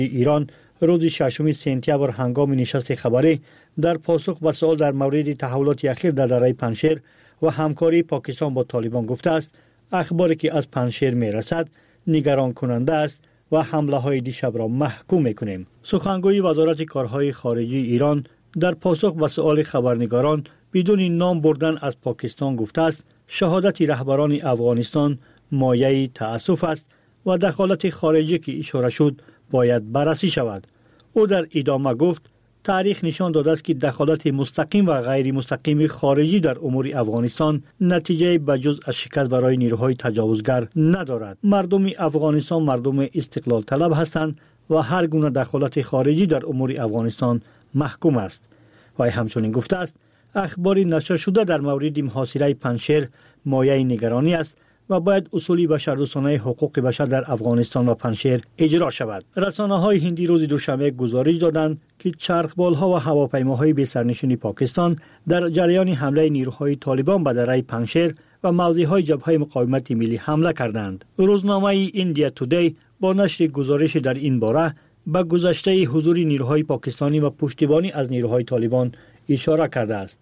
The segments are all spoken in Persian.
ایران روز 6 سپتامبر هنگام نشست خبری در پاسخ به سوال در مورد تحولات اخیر در دره پنجشیر و همکاری پاکستان با طالبان گفته است اخباری که از پنجشیر میرسد نگران کننده است و حمله های دیشب را محکوم میکنیم. سخنگوی وزارت کارهای خارجی ایران در پاسخ به سوال خبرنگاران بدون نام بردن از پاکستان گفته است شهادت رهبران افغانستان مایه تأسف است و دخالت خارجی که اشاره شد باید بررسی شود. او در ادامه گفت تاریخ نشان داده است که دخالت مستقیم و غیر مستقیم خارجی در امور افغانستان نتیجه بجز از شکست برای نیروهای تجاوزگر ندارد. مردم افغانستان مردم استقلال طلب هستند و هر گونه دخالت خارجی در امور افغانستان محکوم است. و همچنین گفته است اخبار نشر شده در مورد محاصره پنجشیر مایه نگرانی است و باید اصول بشردوستانه حقوق بشر در افغانستان و پنجشیر اجرا شود. رسانه‌های هندی روز دوشنبه گزارش دادند که چرخبال‌ها و هواپیماهای بی سرنشین پاکستان در جریان حمله نیروهای طالبان به دره پنجشیر و موضع‌های جبهه مقاومت ملی حمله کردند. روزنامه ایندیا تودی با نشر گزارش در این باره به گذشته حضور نیروهای پاکستانی و پشتیبانی از نیروهای طالبان اشاره کرده است.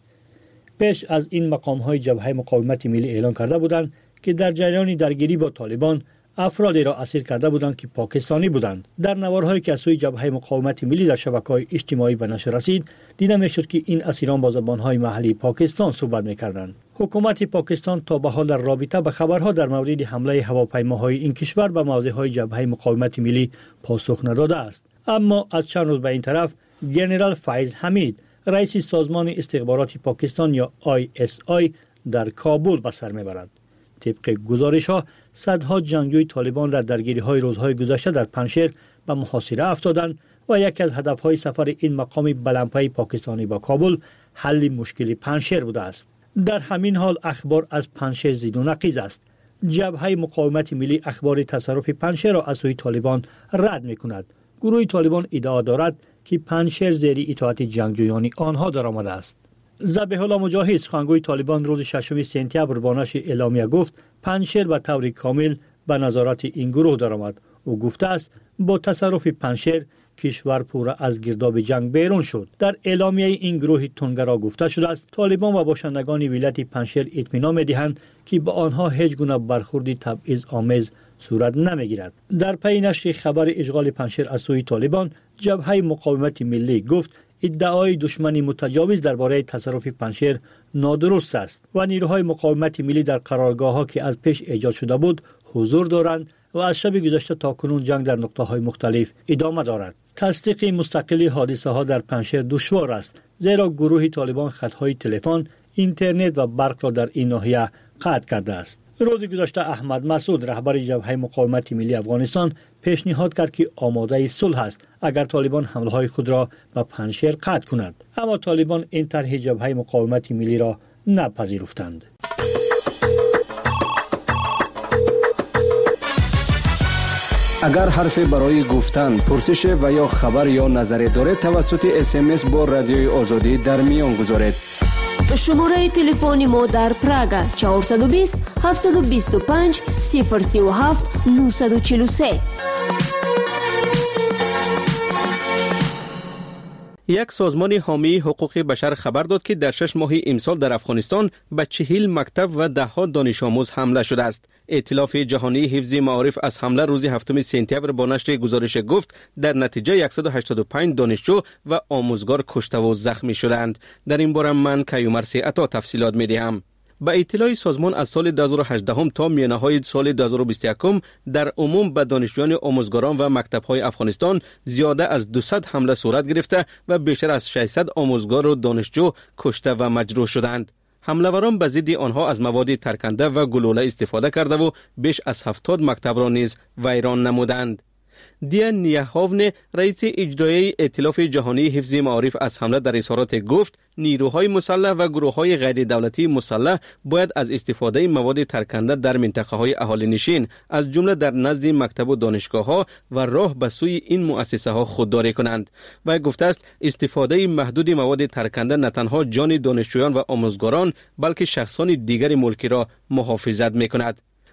پیش از این مقام‌های جبهه مقاومت ملی اعلان کرده بودند که در جریان درگیری با طالبان افرادی را اسیر کرده بودند که پاکستانی بودند. در نوارهایی که از سوی جبهه مقاومت ملی در شبکه‌های اجتماعی به نشر رسید دیده می‌شد که این اسیران با زبان‌های محلی پاکستان صحبت می‌کردند. حکومت پاکستان تا به حال در رابطه به خبرها در مورد حمله هواپیماهای این کشور به موضع‌های جبهه مقاومت ملی پاسخ نداده است. اما از چند روز به این طرف ژنرال فیض حمید رئیس سازمان استخبارات پاکستان یا ISI در کابل به سر می‌برد. طبق گزارش‌ها صدها جنگجوی طالبان در درگیری‌های روزهای گذشته در پنجشیر به محاصره افتادند و یکی از هدف‌های سفر این مقام بلندپایه پاکستانی با کابل حل مشکل پنجشیر بوده است. در همین حال اخبار از پنجشیر زید و نقیض است. جبهه مقاومت ملی اخبار تصرف پنجشیر را از سوی طالبان رد می‌کند. گروه طالبان ادعا دارد که پنجشیر زیر اطاعت جنگجویان آنها درآمده است. ذبیح الله مجاهد سخنگوی طالبان روز 6 سپتامبر با نشر اعلامیه گفت پنجشیر به طور کامل به نظارت این گروه درآمد. او گفته است با تصرف پنجشیر کشور پورا از گرداب جنگ بیرون شد. در اعلامیه این گروه تندگرا گفته شده است طالبان و باشندگان ولایت پنجشیر اطمینان می‌دهند که با آنها هیچ گونه برخوردی تبعیض‌آمیز صورت نمی‌گیرد. در پی نشر خبر اشغال پنجشیر از سوی طالبان جبهه مقاومت ملی گفت ادعای دشمنی متجاوز درباره تصرف پنجشیر نادرست است و نیروهای مقاومت ملی در قرارگاه‌ها که از پیش ایجاد شده بود حضور دارند و از شب گذشته تا کنون جنگ در نقطه‌های مختلف ادامه دارد. تصدیق مستقلی حادثه‌ها در پنجشیر دشوار است زیرا گروه طالبان خط‌های تلفن، اینترنت و برق را در این ناحیه قطع کرده است. روز گذشته احمد مسعود رهبر جبهه مقاومت ملی افغانستان پیشنهاد کرد که آماده صلح است اگر طالبان حمله‌های خود را به پنجشیر قطع کند، اما طالبان این طرح جبهه مقاومت ملی را نپذیرفتند. اگر حرفی برای گفتن، پرسش و یا خبر یا نظری دارید توسط SMS با رادیوی آزادی در میان گذارید. شماره تلفن ما در پراگ 420 725 037 943. یک سازمان حامی حقوق بشر خبر داد که در 6 ماه امسال در افغانستان به 40 مکتب و ده‌ها دانش آموز حمله شده است. ائتلاف جهانی حفظ معارف از حمله روز 7 سپتامبر با نشر گزارش گفت در نتیجه 185 دانشجو و آموزگار کشته و زخمی شدند. در این باره من کیومرث عطا تفصیلات می‌دهم. با اطلاع سازمان از سال 2018 تا میانه‌های سال 2021 در عموم به دانشجویان آموزگاران و مکتب‌های افغانستان زیاده از 200 حمله صورت گرفته و بیشتر از 600 آموزگار و دانشجو کشته و مجروح شدند. حمله‌وران به ضد آنها از مواد ترکنده و گلوله استفاده کرده و بیش از 70 مکتب را نیز ویران نمودند. دیان نیاهاون رئیس اجرایی ائتلاف جهانی حفظ معارف از حمله در اظهارات گفت نیروهای مسلح و گروه‌های غیر دولتی مسلح باید از استفاده مواد ترکنده در منطقه‌های اهالی نشین از جمله در نزد مکتب و دانشگاه‌ها و راه به سوی این مؤسسه‌ها خودداری کنند. و گفته است استفاده محدود مواد ترکنده نه تنها جان دانشجویان و آموزگاران بلکه شخصان دیگر ملکی را محافظت می‌کند.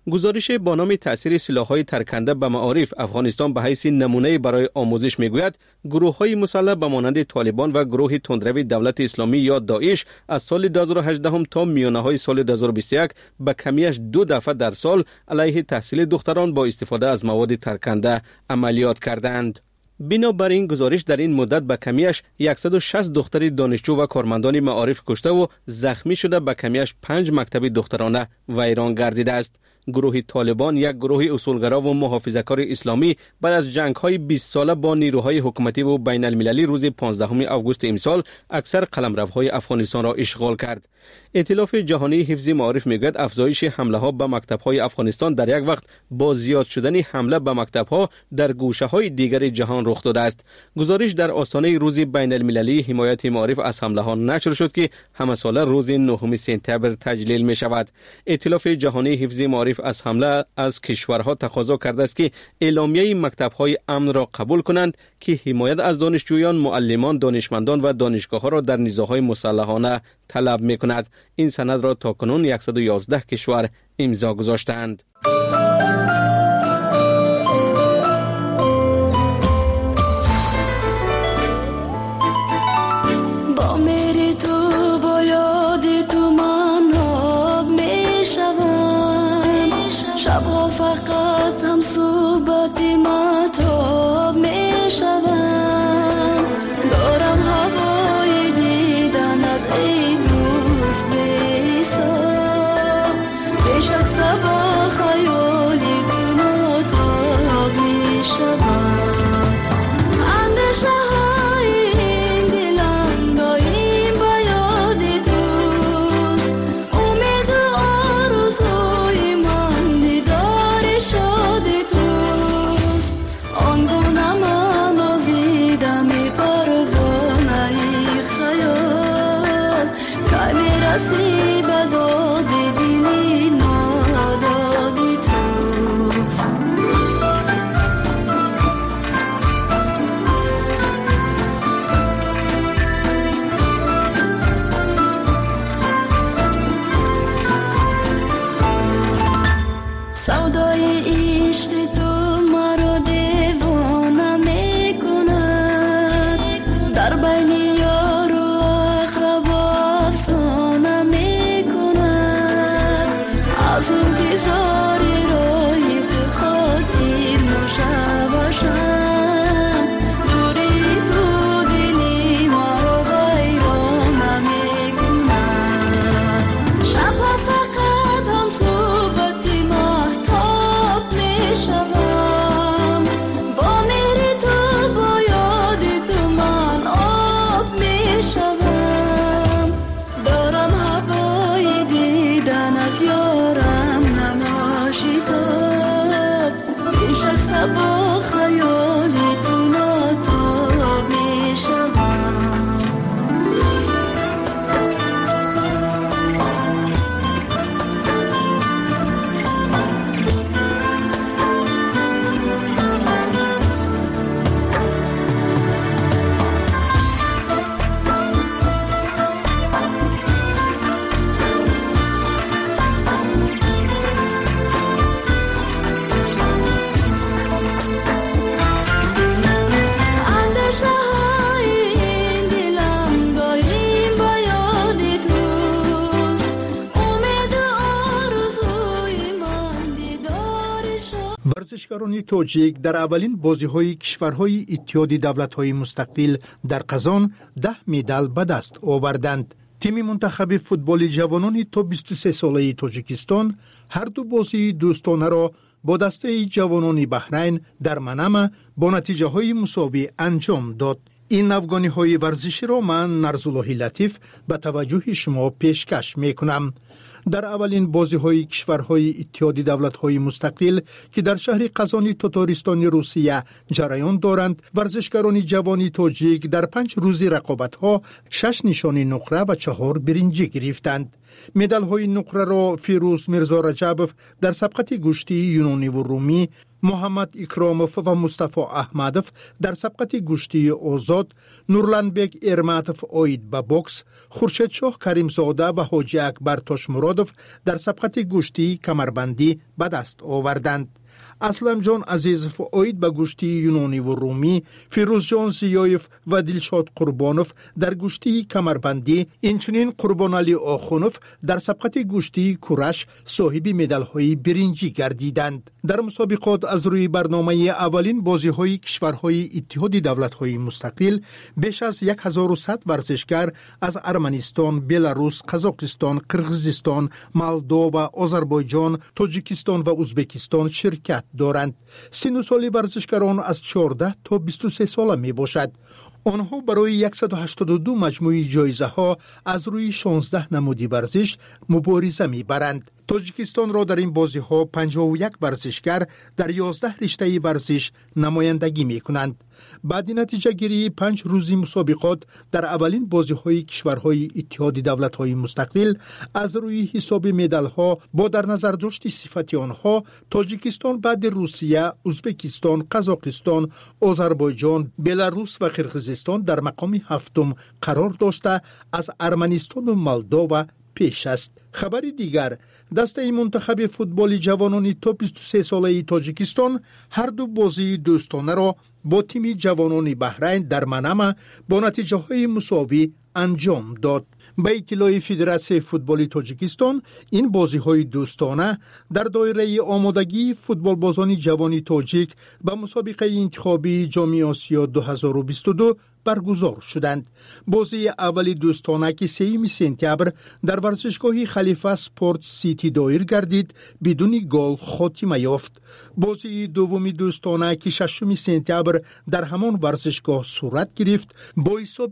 گزارش با نام تأثیر سلاح‌های ترکنده به معارف افغانستان به حیث نمونه برای آموزش میگوید گروه‌های مسلح به مانند طالبان و گروه تندروی دولت اسلامی یا داعش از سال 2018 تا میانه‌های سال 2021 به کمیش 2 دفعه در سال علیه تحصیل دختران با استفاده از مواد ترکنده عملیات کردند. بنابراین گزارش در این مدت به کمیش 160 دختر دانشجو و کارمندان معارف کشته و زخمی شده به کمیش 5 مکتب دخترانه ویران گردیده است. گروه طالبان یک گروه اصولگرا و محافظه‌کار اسلامی بعد از جنگ‌های 20 ساله با نیروهای حکومتی و بین المللی روز 15 آگوست امسال اکثر قلمروهای افغانستان را اشغال کرد. ائتلاف جهانی حفظ معارف میگوید افزایش حمله‌ها به مکتب‌های افغانستان در یک وقت با زیاد شدن حمله به مکتب‌ها در گوشه‌های دیگر جهان رخ داده است. گزارش در آستانه روز بین المللی حمایت معارف از حمله‌ها نشر شد که همه ساله روز 9 سپتامبر تجلیل می‌شود. ائتلاف جهانی حفظ معارف از حمله از کشورها تقاضا کرده است که اعلامیه مکتب‌های امن را قبول کنند که حمایت از دانشجویان، معلمان، دانشمندان و دانشگاه‌ها را در نزاع‌های مسلحانه طلب می‌کند. این سند را تاکنون 111 کشور امضا گذاشتند. ورزشکاران تاجیک در اولین بازی‌های کشورهای اتحاد دولت‌های مستقل در قزان 10 مدال به دست آوردند. تیم منتخب فوتبال جوانان تا 23 ساله تاجیکستان هر دو بازی دوستانه را با دسته جوانان بحرین در منامه با نتیجه‌های مساوی انجام داد. این افغانی‌های ورزشی را من نرزالله لطیف به توجه شما پیشکش می‌کنم. در اولین بازی‌های کشورهای اتحاد دولت‌های مستقل که در شهر قزان تاتارستان روسیه جریان دارند، ورزشکاران جوان تاجیک در 5 روز رقابت‌ها 6 نشان نقره و 4 برنجی گرفتند. مدال‌های نقره را فیروز میرزا رجبوف در سبقت گشتی یونانی و رومی محمد اکراموف و مصطفی احمدوف در سبقت گشتی آزاد، نورلنبک ارماتوف اوید به بوکس، خورشیدشاه کریمزاده و حاجی اکبر تاشمرادوف در سبقت گشتی کمربندی به دست آوردند. اسلم جان عزیزوف اوید به گشتی یونانی و رومی، فیروز جان زیایف و دلشاد قربانوف در گشتی کمربندی، اینچنین قربان علی آخونوف در سبقت گشتی کورش صاحب مدال های برنجی گردیدند. در مسابقات از روی برنامه اولین بازی های کشورهای اتحاد دولت های مستقل، بیش از 1100 ورزشگر از ارمنستان، بلاروس، قزاقستان، قرغیزستان، مولدو و آذربایجان، تاجیکستان و ازبکستان شرکت دارند. سن و سال ورزشکاران از 14 تا 23 ساله می باشد. آنها برای 182 مجموعه جایزه ها از روی 16 نمودی ورزش مبارزه می برند. تاجیکستان را در این بازی ها 51 ورزشگر در 11 رشته ورزش نمایندگی می کنند. بعد نتیجه گیری 5 روزی مسابقات در اولین بازی های کشورهای اتحاد دولت های مستقل، از روی حساب مدال ها با در نظر داشت صفت آنها، تاجیکستان بعد روسیه، ازبکستان، قزاقستان، آذربایجان، بلاروس و قرغیزستان در مقام هفتم قرار داشته از ارمنستان و مولدو پیش است. خبر دیگر، دسته منتخب فوتبال جوانان تا 23 ساله تاجیکستان هر دو بازی دوستانه را با تیم جوانان بحرین در منامه با نتیجه های مساوی انجام داد. به اطلاع فدراسیون فوتبال تاجیکستان، این بازی های دوستانه در دایره آمادگی فوتبال بازان جوان تاجیک به مسابقه انتخابی جام آسیا 2022 برگزار شدند. بازی اولی دوستانه که 3 سپتامبر در ورزشگاه خلیفه اسپورت سیتی دایر گردید بدون گل خاتمه یافت. بازی دومی دوستانه که 6 سپتامبر در همان ورزشگاه صورت گرفت با حساب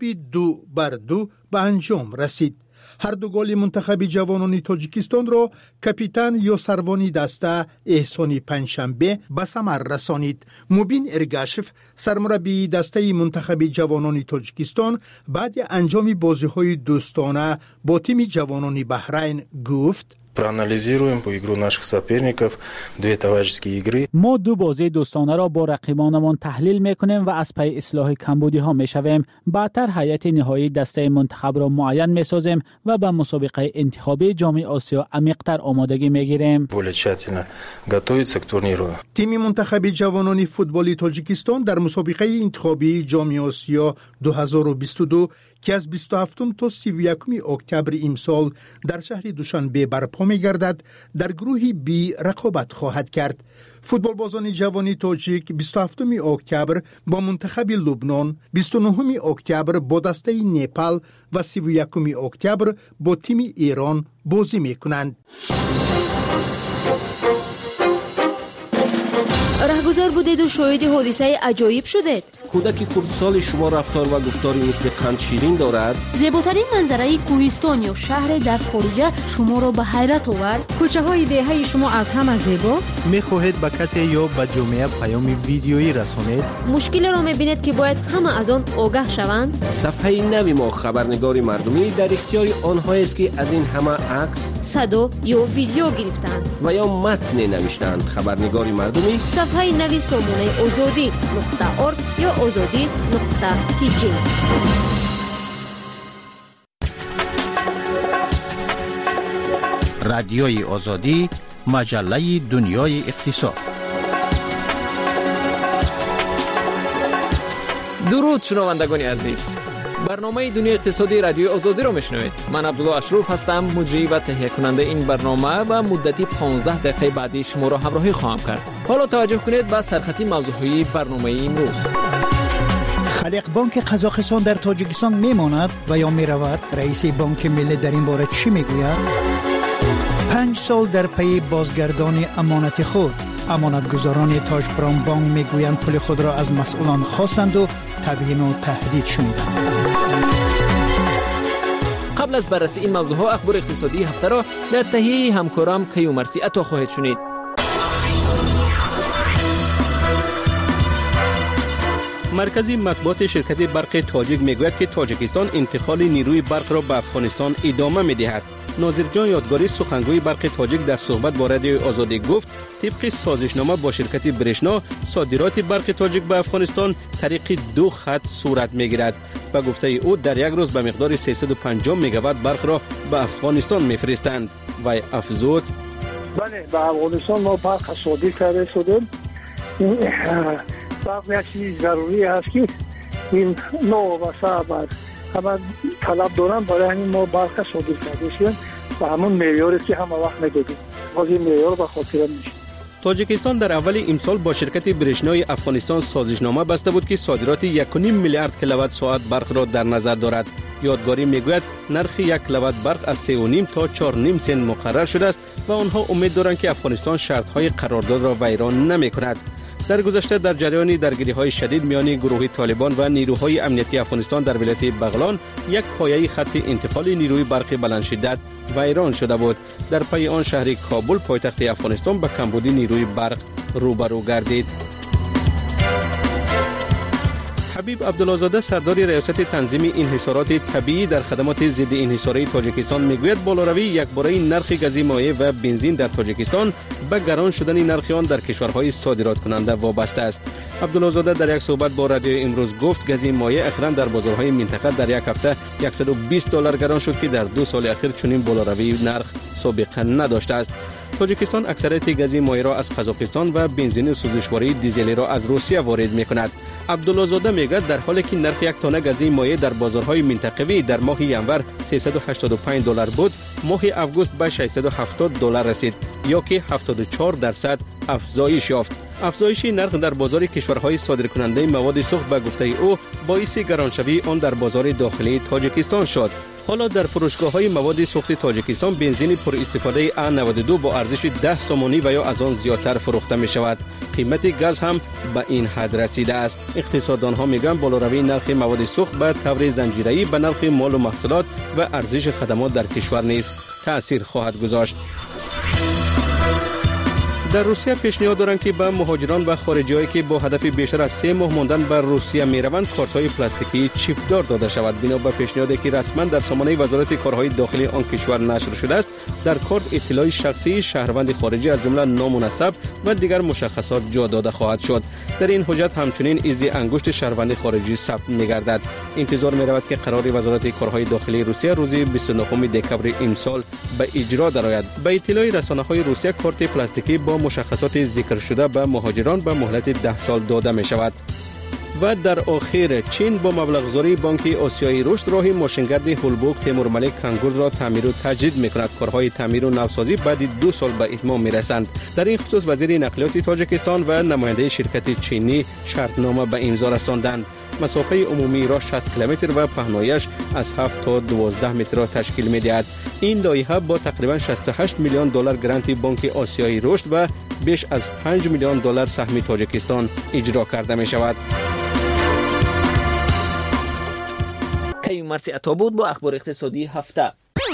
2-2 به انجام رسید. هر دو گل منتخب جوانان تاجیکستان را کاپیتان یا سروانی دسته احسانی پنجشنبه به ثمر رسانید. مبین ارگاشف سرمربی دسته منتخب جوانان تاجیکستان بعد انجام بازی‌های دوستانه با تیم جوانان بحرین گفت: проанализируем по игру наших соперников, 2 товарищеские игры. ما 2 بازی دوستانه را با رقیبانمان تحلیل میکنیم و از پی اصلاح کمبودی ها میشویم. بعدتر هیئت نهایی دسته منتخب را معین میسازیم و به مسابقه انتخابی جام آسیا عمیق‌تر آمادگی میگیریم. более тщательно готовиться к турниру. تیم منتخب جوانان فوتبال تاجیکستان در مسابقه انتخابی جام آسیا 2022 که از 27 تا 31 اکتبر امسال در شهر دوشنبه برپا می‌گردد، در گروه بی رقابت خواهد کرد. فوتبال بازان جوانی تاجیک 27 اکتبر با منتخب لبنان، 29 اکتبر با دسته نپال و 31 اکتبر با تیم ایران بازی می‌کنند. رهگذر بودید و شاهد حادثه عجایب شدید. کودک کردسال شما رفتار و گفتاری مثل قند شیرین دارد. زیباترین منظره کوهستان یا شهر در خارجه شما را به حیرت آورد. کوچه های دهه شما از همه زیباست. میخواهید به کسی یا به جامعه پیام ویدیویی رسانید؟ مشکل را میبینید که باید همه از آن آگاه شوند. صفحه نوی ما خبرنگار مردمی در اختیار آنها است که از این همه عکس، صدا یا ویدیو گرفتند و یا متن نوشتند. خبرنگار مردمی صفحه نوی سامانه azadi.org یا azadi.tg. رادیوی آزادی، مجله دنیای اقتصاد. درود شنوندگان عزیز، برنامه دنیای اقتصادی رادیوی آزادی را میشنوید. من عبدالله اشرف هستم، مجری و تهیه کننده این برنامه و مدتی 15 دقیقه بعدی شما را همراهی خواهم کرد. حالا توجه کنید به سرخطی موضوعی برنامه امروز. خالق بانک قزاقستان در تاجیکستان میماند و یا میرود؟ رئیس بانک ملی در این باره چی میگوید؟ 5 سال در پی بازگردان امانت خود، امانتگزاران تاج پرام بانک میگویند پول خود را از مسئولان خواستند و تبیین و تهدید شنیدند. قبل از بررسی این موضوع ها، اخبار اقتصادی هفته را در تهیه همکارم کیومرسی عطا خواهید شنید. مرکزی مطبوعات شرکت برق تاجیک میگوید که تاجیکستان انتقال نیروی برق را به افغانستان ادامه میدهد. ناظر جان یادگاری سخنگوی برق تاجیک در صحبت با رادیوی آزادی گفت طبق سازشنامه با شرکت برشنا صادرات برق تاجیک به افغانستان طریق 2 خط صورت میگیرد. به گفته او در یک روز به مقدار 350 میگاوات برق را به افغانستان میفرستند. و افزود بله به افغانستان ما برق صادر کرده شدیم. برق یک چیز ضروری است که این نو و صعب همه طلب دارن، برای همین ما برق صادر کرده شدیم و همون معیاری که همه وقت میدادیم باز این معیار به خاطر میشه. تاجیکستان در اول امسال با شرکت برشنای افغانستان سازشنامه بسته بود که صادرات 1.5 میلیارد کیلووات ساعت برق را در نظر دارد. یادگاری میگوید نرخ 1 کیلووات برق از 3.5 تا 4.5 سنت مقرر شده است و آنها امید دارند که افغانستان شرط‌های قرارداد را ویران نمی‌کند. در گذشته در جریان درگیری‌های شدید میان گروه طالبان و نیروهای امنیتی افغانستان در ولایت بغلان یک پایه خط انتقال نیروی برق بلندشدت ویران شده بود. در پی آن شهر کابل پایتخت افغانستان به کمبودی نیروی برق روبرو گردید. حبیب عبدالله‌زاده سردار ریاست تنظیم انحصارات طبیعی در خدمات ضد انحصاری تاجیکستان میگوید بالاروی یکباره نرخ گازی مایع و بنزین در تاجیکستان به گران شدن نرخ آن در کشورهای صادرات کننده وابسته است. عبدالله‌زاده در یک صحبت با رادیو امروز گفت گازی مایع اخیراً در بازارهای منطقه در یک هفته $120 گران شد که در 2 سال اخیر چنین بالاروی نرخ سابقه نداشته است. تاجیکستان اکثریت گازی مایع را از قزاقستان و بنزین سوزشواری دیزلی را از روسیه وارد می‌کند. عبدالله‌زاده میگوید در حالی که نرخ یک تانه گازی مایع در بازارهای منطقه‌ای در ماه ینور $385 بود، ماه اوگوست به $670 رسید یا که 74% افزایش یافت. افزایش نرخ در بازار کشورهای صادرکننده مواد سوخت به گفته او باعث گرانشوی آن در بازار داخلی تاجیکستان شد. حالا در فروشگاه‌های مواد سوخت تاجیکستان بنزین پر استفاده A92 با ارزش 10 سومانی و یا از آن زیادتر فروخته می شود. قیمت گاز هم به این حد رسیده است. اقتصاددان‌ها میگن بالاروی نرخ مواد سوخت به طور زنجیره‌ای به نرخ مال و محصولات و ارزش خدمات در کشور نیز تأثیر خواهد گذاشت. در روسیه پیشنهاد دارند که به مهاجران و خارجی‌هایی که با هدف بیشتر از 3 ماه ماندن بر روسیه می‌روند کارت‌های پلاستیکی چیپ دار داده شود. بنا به پیشنهادی که رسما در سامانه وزارت کارهای داخلی آن کشور نشر شده است، در کارت اطلاع شخصی شهروند خارجی از جمله نام و نسب و دیگر مشخصات جا داده خواهد شد. در این حجت همچنین ایزی انگشت شهروند خارجی ثبت می‌گردد. انتظار می‌رود که قرار وزارت کارهای داخلی روسیه روز 29 دکمبر امسال به اجرا درآید. به اطلاع رسانه‌های روسیه کارت پلاستیکی با مشخصات ذکر شده به مهاجران به مهلت 10 سال داده می شود. و در آخر چین با مبلغ‌گذاری بانک آسیایی رشد راه ماشینگرد هولبوک تیمورملک کنگور را تعمیر و تجدید می‌کند. کارهای تعمیر و نوسازی بعد 2 سال به اتمام می‌رسند. در این خصوص وزیر نقلیات تاجیکستان و نماینده شرکت چینی شرطنامه به امضا رساندند. مسافه عمومی را 60 کیلومتر و پهنایش از 7 تا 12 متر را تشکیل می‌دهد. این لایحه با تقریباً $68 میلیون گرانت بانک آسیایی رشد و بیش از $5 میلیون سهم تاجیکستان اجرا کرده می‌شود. کیوم مرسی عطا بود با اخبار اقتصادی هفته.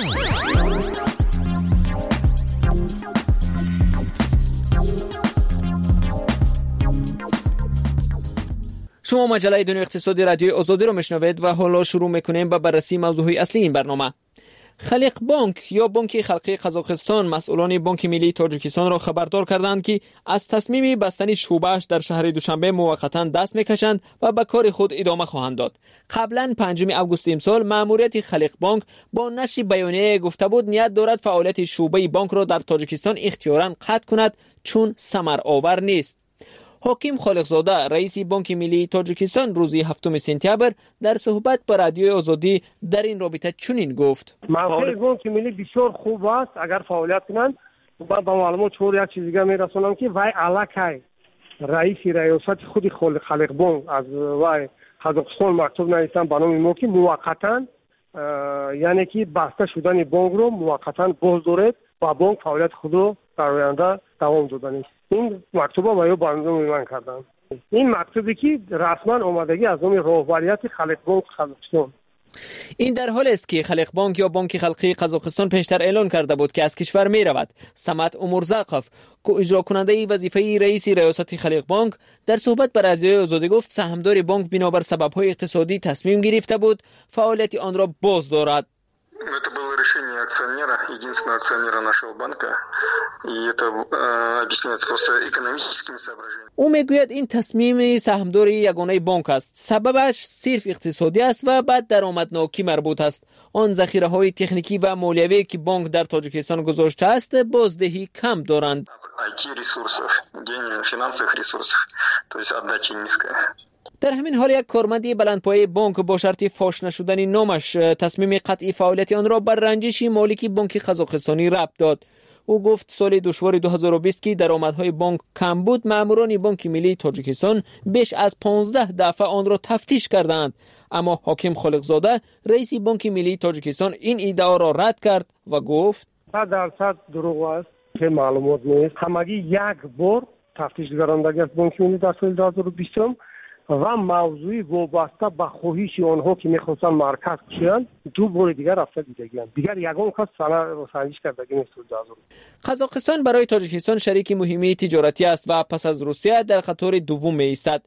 شما مجله دنیا اقتصادی رادیوی آزادی رو میشنوید و حالا شروع میکنیم با بررسی موضوعی اصلی این برنامه. خلیق بانک یا بانک خلقی قزاقستان مسئولان بانک ملی تاجیکستان را خبردار کردند که از تصمیم بستن شعبه‌اش در شهر دوشنبه موقتا دست میکشند و به کار خود ادامه خواهند داد. قبلا 5 اوگوست امسال مأموریت خلیق بانک با نشر بیانیه گفته بود نیت دارد فعالیت شعبه بانک را در تاجیکستان اختیاراً قطع کند چون ثمر آور نیست. حاکم خالقزاده رئیس بانک ملی تاجیکستان روز 7 سپتامبر در صحبت با رادیوی آزادی در این رابطه چنین گفت: موقع بانک ملی بسیار خوب است اگر فعالیت کنند. و با معلومات چور یک چیز دیگه میرسونم که وای الکی رئیس ریاست خود خلیق بانک از وای قزاقستان مکتوب نوشتن به نام ما که موقتا یعنی که بسته شدن بانک رو موقتا باز دارد و بانک فعالیت خود رو در آینده دوام دادن. این مکتوبا با بنده میمان کردن. این مکتوبی که رسما اومدگی از نام راهبریت خلیق بانک قزاقستان. این در حالی است که خلیق بانک یا بانک خلقی قزاقستان پیشتر اعلان کرده بود که از کشور می رود. سمت امورزاقف که اجرا کننده وظیفه رئیس ریاست خلیق بانک در صحبت با رادیوی آزادی گفت سهامدار بانک بنابر سبب‌های اقتصادی تصمیم گرفته بود فعالیت آن را باز دارد. Это было решение акционера, единственного акционера нашего банка, и это объясняется просто экономическими соображениями. او میگوید این تصمیم سهامدار یگانه بانک است. سببش صرف اقتصادی است و بعد درآمدناکی مربوط است. آن ذخیره‌های تکنیکی و مالیوی که بانک در تاجیکستان گذاشته است بازدهی کم دارند. IT-ресурсов, финансовых ресурсов, то есть отдача низкая. در همین حال یک کارمند بلندپایه بانک با شرط فاش نشدن نامش تصمیم قطعی فعالیت آن را بر رنجش مالک بانک قزاقستانی ربط داد. او گفت سال دشوار 2020 که درآمدهای بانک کم بود، ماموران بانک ملی تاجیکستان بیش از 15 دفعه آن را تفتیش کردند. اما حاکم خالقزاده رئیس بانک ملی تاجیکستان این ادعا را رد کرد و گفت 100% دروغ است که معلومات نیست. همگی یک بار تفتیش گراندگی است بانک ملی در سال 2020 و موضوعی وابسته به خواهش آنها که میخواستن مرکز کشند دو بار دیگر رفته دیدگی‌اند. دیگر یگان کس سنجش کردگی نیست. قزاقستان برای تاجیکستان شریک مهمی تجارتی است و پس از روسیه در خطر دوم می‌ایستد.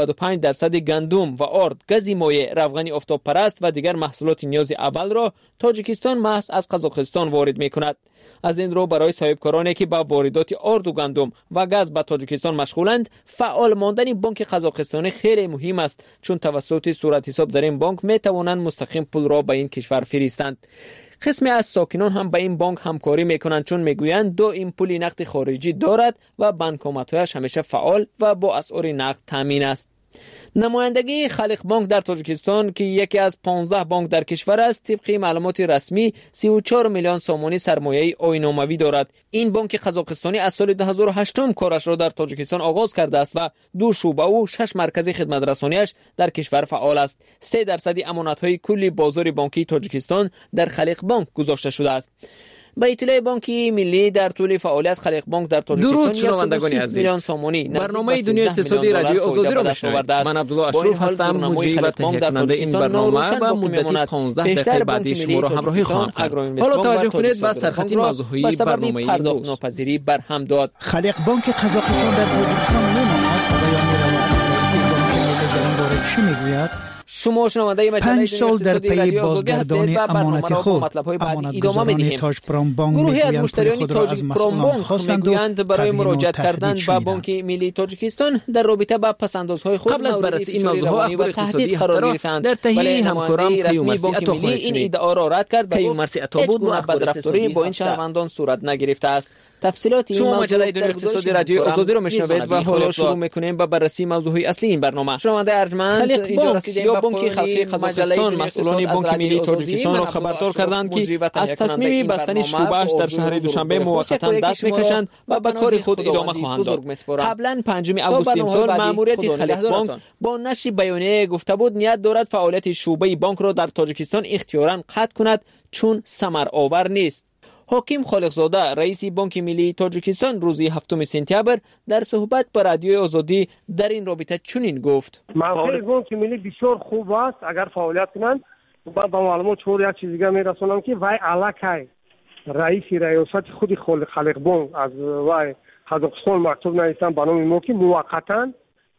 95% گندم و آرد، گاز مایع، روغن آفتاب پرست و دیگر محصولات نیاز اول را تاجیکستان محض از قزاقستان وارد می‌کند. از این رو برای صاحبکارانی که با واردات آرد و گندم و گاز به تاجیکستان مشغولند، فعال ماندن بانک قزاقستانی خیلی مهم است، چون توسط صورت حساب در این بانک می توانند مستقیم پول را به این کشور فرستند. قسمی از ساکنان هم به این بانک همکاری میکنند، چون میگویند دو این پول نقد خارجی دارد و بانکومات‌هایش همیشه فعال و با اسعار نقد تامین است. نمایندگی خالق بانک در تاجیکستان که یکی از 15 بانک در کشور است، طبق معلومات رسمی 34 میلیون سومانی سرمایه عین‌ناموی دارد. این بانک قزاقستانی از سال 2008 کارش را در تاجیکستان آغاز کرده است و 2 شعبه و 6 مرکز خدمت رسانیش در کشور فعال است. 3% امانت‌های کل بازار بانکی تاجیکستان در خالق بانک گذاشته شده است. با اطلاع بانک ملی در طول فعالیت خالق بانک در تاجیکستان شنوندگان عزیز، برنامه دنیای اقتصادی رادیو آزادی را میشنوید. من عبدالله اشرف هستم، مجری و تهیه کننده این برنامه و مدتی 15 دقیقه بعدی شما را همراهی خواهم کرد. حالا توجه کنید به سرخط موضوعی برنامه امروز. ناپذیری برهم داد. خالق بانک قزاقستان در تاجیکستان میماند و یا میرود. رئیس بانک ملی در این باره چی میگوید؟ شما شنونده مجله 5 سال در پی بازگردانی امانت خود، امانتگزاران تاج پرام بانک گروهی از مشتریان تاج پرام بانک میگویند برای مراجعت کردن به بانک ملی تاجیکستان در رابطه با پسندازهای خود قبل از بررسی این موضوعها اخبار اقتصادی هفته را در تهیه همکارم پیومرسی عطا خواهید شنید. این ادعا را رد کرد و پیومرسی عطا بود و بدرفتاری با این شهروندان صورت نگرفته است. تفصیلات این شما مجله دنیای اقتصادی رادیو آزادی رو میشنوید و حالا شروع میکنیم با بررسی موضوعی اصلی این برنامه. شنونده ارجمند، اینجا رسیدیم به بانک خلقی قزاقستان. مسئولان بانک ملی تاجیکستان را خبردار کردند که از تصمیم بستن شعبه‌اش در شهر دوشنبه موقتا دست میکشند و به کار خود ادامه خواهند داد. قبلا 5 آگوست امسال ماموریت خلق بانک با نشر بیانیه گفته بود نیت دارد فعالیت شعبه بانک را در تاجیکستان اختیاراً قطع کند، چون ثمر آور نیست. حاکم خالقزاده رئیس بانک ملی تاجیکستان روز 7 سپتامبر در صحبت با رادیوی آزادی در این رابطه چنین گفت: موقع بانک ملی بسیار خوب است اگر فعالیت کنند. با معلومات چور یک چیز دیگه میرسونم که وای الکی رئیس ریاست خود خالق بانک از وای قزاقستان مکتوب نوشتن به نام ما که موقتا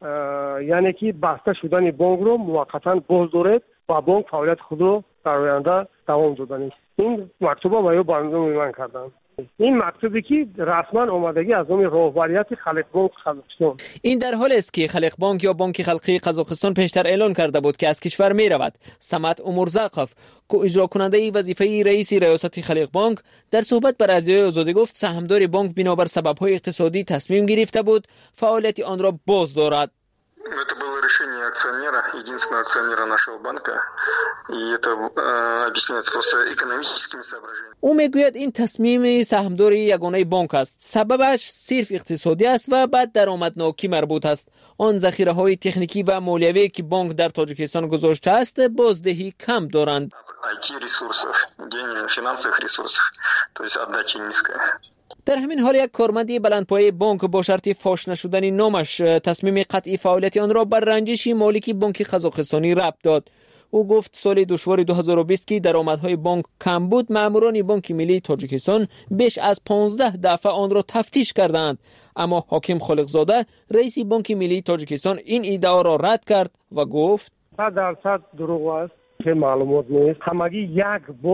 یعنی که بسته شدن بانک رو موقتا باز دارد و بانک فعالیت خود رو در آینده دوام دادن است. این مکتوبا با بنده من کردن. این مکتوبی که رسما آمادگی از نام راهبریت خالق بانک قزاقستان. این در حالی است که خالق بانک یا بانک خلقی قزاقستان پیشتر اعلان کرده بود که از کشور می رود. سمت امورزاقف که اجرا کننده وظیفه رئیس ریاست خالق بانک در صحبت با رادیوی آزادی گفت سهامدار بانک بنابر سبب‌های اقتصادی تصمیم گرفته بود فعالیت آن را باز دارد. Это было решение акционера, единственного акционера нашего банка, и это объясняется просто экономическими соображениями. او میگوید این تصمیم سهامدار یگانه بانک است. سببش صرف اقتصادی است و بعد درآمدناکی مربوط است. آن ذخیره‌های تکنیکی و مالیوی که بانک در تاجیکستان گذاشته است بازدهی کم دارند. IT-ресурсов, финансовых ресурсов, то есть отдача низкая. در همین حال یک کارمند بلندپایه بانک با شرط فاش نشدن نامش تصمیم قطعی فعالیت آن را بر رنجش مالک بانک قزاقستانی ربط داد. او گفت سال دشوار 2020 که درآمدهای بانک کم بود، ماموران بانک ملی تاجیکستان بیش از 15 دفعه آن را تفتیش کردند. اما حاکم خالقزاده رئیس بانک ملی تاجیکستان این ادعا را رد کرد و گفت 100% دروغ است که معلومات نیست. همگی یک بار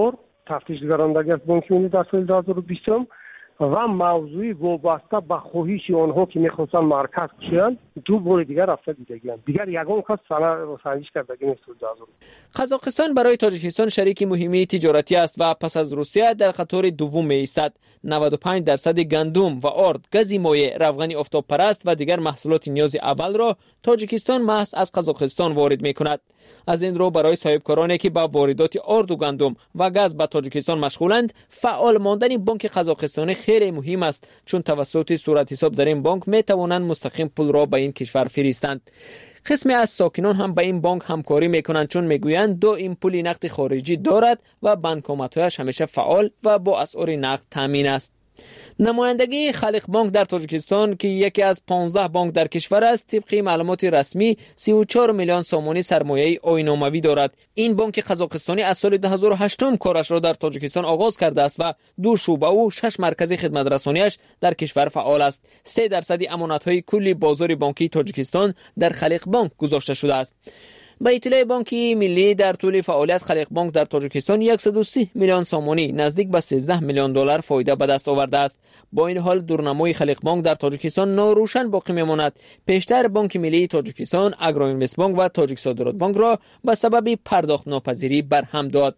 تفتیش گذراندگی از بانک ملی در سال 2020 و موضوعی وابسته به خواهش آنها که میخواستن مرکز کشیدن دو بار دیگر رفته دیدگیان دیگر یگان کس سنجش کردگی نیست. قزاقستان برای تاجیکستان شریک مهمی تجارتی است و پس از روسیه در خطر دوم می‌ایستد. 95% گندم و آرد، گاز مایع، روغن آفتاب پرست و دیگر محصولات نیاز اول را تاجیکستان محض از قزاقستان وارد می‌کند. از این رو برای صاحبکارانی که با واردات آرد و گندم و گاز به تاجیکستان مشغولند، فعال ماندن بانک قزاقستانی خیلی مهم است، چون توسط صورت حساب در این بانک می توانند مستقیم پول را به این کشور فرستند. قسمی از ساکنان هم با این بانک همکاری میکنند، چون میگویند دو این پول نقد خارجی دارد و بانکومت‌هایش همیشه فعال و با اسعار نقد تامین است. نمایندگی خالق بانک در تاجیکستان که یکی از 15 بانک در کشور است، طبق معلومات رسمی 34 میلیون سومانی سرمایه عین‌ناموی دارد. این بانک قزاقستانی از سال 2008 کارش را در تاجیکستان آغاز کرده است و 2 شعبه و 6 مرکز خدمت رسانیش در کشور فعال است. 3% امانت‌های کل بازار بانکی تاجیکستان در خالق بانک گذاشته شده است. با اطلاع بانک ملی در طول فعالیت خالق بانک در تاجیکستان 130 میلیون سومانی نزدیک به 13 میلیون دلار فایده به دست آورده است. با این حال دورنمای خالق بانک در تاجیکستان ناروشن باقی میماند. پیشتر بانک ملی تاجیکستان، اگروینوست بانک و تاجیک صادرات بانک را به سبب پرداخت ناپذیری برهم داد.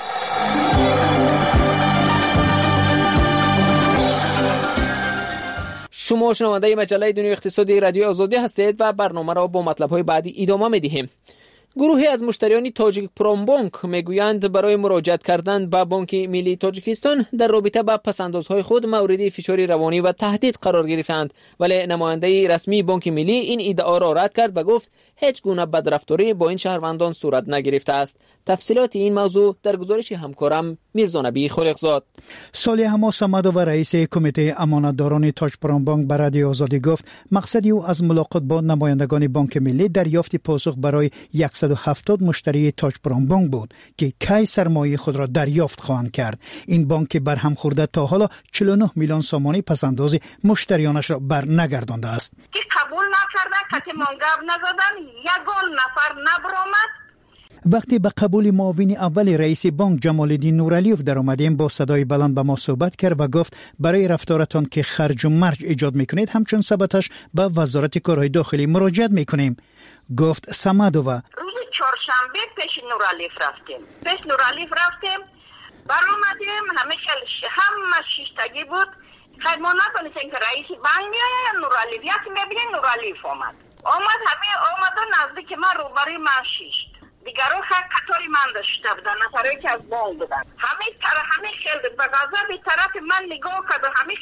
شما شنونده مجله دنیای اقتصادی رادیو آزادی هستید و برنامه را با مطلب‌های بعدی ادامه می‌دهیم. گروهی از مشتریان تاجیک پرومبانک میگویند برای مراجعت کردن به بانک ملی تاجیکستان در رابطه با پس‌اندازهای خود مورد فشار روانی و تهدید قرار گرفتند، ولی نماینده رسمی بانک ملی این ادعا را رد کرد و گفت هیچ گونه بدرفتاری با این شهروندان صورت نگرفته است. تفصیلات این موضوع در گزارش همکارم میرزا نبی خالقزاد. صالح حماس و رئیس کمیته امانتداران تاج پرومبانک به رادیو آزادی گفت مقصد او از ملاقات با نمایندگان بانک ملی دریافت پاسخ برای 170 مشتری تاج پرومبانک بود که کی سرمایه خود را دریافت خواهند کرد. این بانک برهم خورده تا حالا 49 میلیون سومانی پس‌انداز مشتریانش را برنگردانده است. که قبول نکردن، کسی منگب نزدن، یگان نفر نبرآمد. وقتی به قبول معاون اول رئیس بانک جمال الدین نورعلیوف در آمدیم با صدای بلند به ما صحبت کرد و گفت برای رفتارتان که خرج و مرج ایجاد میکنید همچون ثبتش به وزارت کارهای داخلی مراجعت میکنیم. گفت سمدووا. روز چهارشنبه پیش نورعلیوف رفتیم برآمدیم، همه شیشتگی بود. خیلی ما ندانستیم که رئیس بانک میآید یا نورعلیوف. یکی میبینیم نورعلیوف آمد همه آمد و نزدیک من روبروی من شیشت. دیگران قطاری من داشته بودن، نفرهایی که از بانک بودن. همه خیل به غضب طرف من نگاه کرد و همه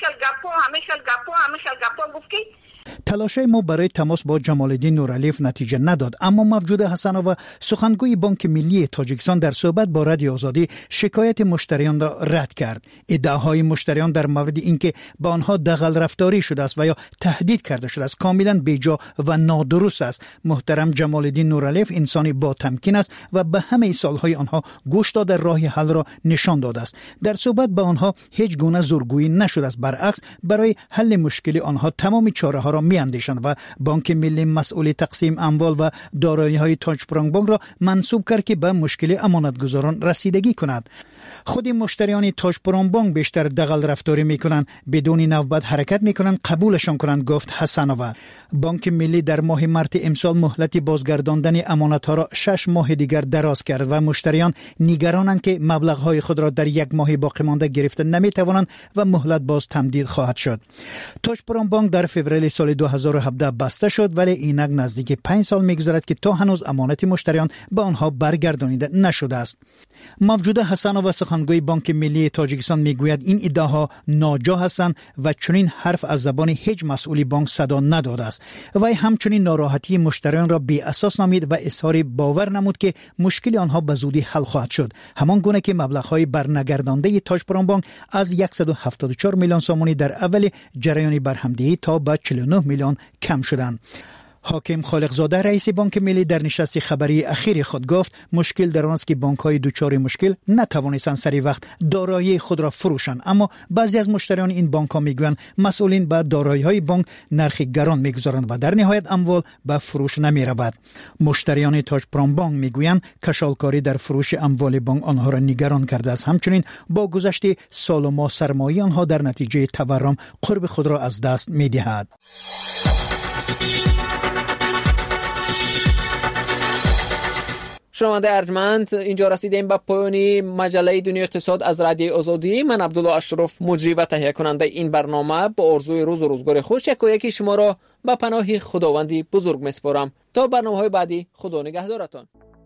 خیل گپا گفت که تلاشای ما برای تماس با جمال الدین نورعلیوف نتیجه نداد، اما موجود حسنووا سخنگوی بانک ملی تاجیکستان در صحبت با رادیو آزادی شکایت مشتریان را رد کرد. ادعاهای مشتریان در مورد اینکه با آنها دغل رفتاری شده است و یا تهدید کرده شده است کاملا بیجا و نادرست است. محترم جمال الدین نورعلیوف انسانی با تمکین است و به همه سالهای آنها گوش داده راه حل را نشان داده است. در صحبت با آنها هیچ گونه زورگویی نشده است، برعکس برای حل مشکل آنها تمام چاره‌ها را می‌اندیشند و بانک ملی مسئول تقسیم اموال و دارایی‌های تاج پرومبانک را منسوب کرد که به مشکل امانتگزاران رسیدگی کند. خود مشتریان تاج پرومبانک بیشتر دغل رفتاری میکنند، بدون نوبت حرکت میکنند، قبولشان کنند، گفت حسنووا. بانک ملی در ماه مارس امسال مهلت بازگرداندن امانت‌ها را 6 ماه دیگر دراز کرد و مشتریان نگرانند که مبلغ‌های خود را در 1 ماه باقی مانده گرفته نمیتوانند و مهلت باز تمدید خواهد شد. تاج پرومبانک در فوریه سال 2017 بسته شد، ولی اینک نزدیک 5 سال میگذرد که تا هنوز امانت مشتریان به آنها برگردانیده نشده است. موجوده حسنووا سخنگوی بانک ملی تاجیکستان میگوید این ادعاها ناجا هستند و چنین حرف از زبان هیچ مسئول بانک صدا نداده است. وی همچنین ناراحتی مشتریان را بی اساس نامید و اظهار باور نمود که مشکل آنها به زودی حل خواهد شد، همان گونه که مبلغ‌های برنگردانده تاج پرومبانک از 174 میلیون سومانی در اول جریان برهمدهی تا به 49 میلیون کم شدند. حاکم خالقزاده رئیس بانک ملی در نشست خبری اخیر خود گفت مشکل در آن است که بانک‌های دچار مشکل نتوانستند سری وقت دارایی خود را فروشند، اما بعضی از مشتریان این بانک‌ها میگویند مسئولین به دارایی‌های بانک نرخ گران میگذارند و در نهایت اموال به فروش نمی‌رود. مشتریان تاج پرام بانک میگویند کشالکاری در فروش اموال بانک آنها را نگران کرده است. همچنین با گذشت سال و ماه سرمایه آنها در نتیجه تورم قرب خود را از دست می‌دهد. شنونده ارجمند، اینجا رسیدیم به پایان مجله دنیای اقتصاد از رادیو آزادی. من عبدالله اشرف مجری و تهیه کننده این برنامه با آرزوی روز و روزگار خوش یکی شما را به پناه خداوندی بزرگ میسپارم. تا برنامه‌های بعدی، خدا نگهدارتان.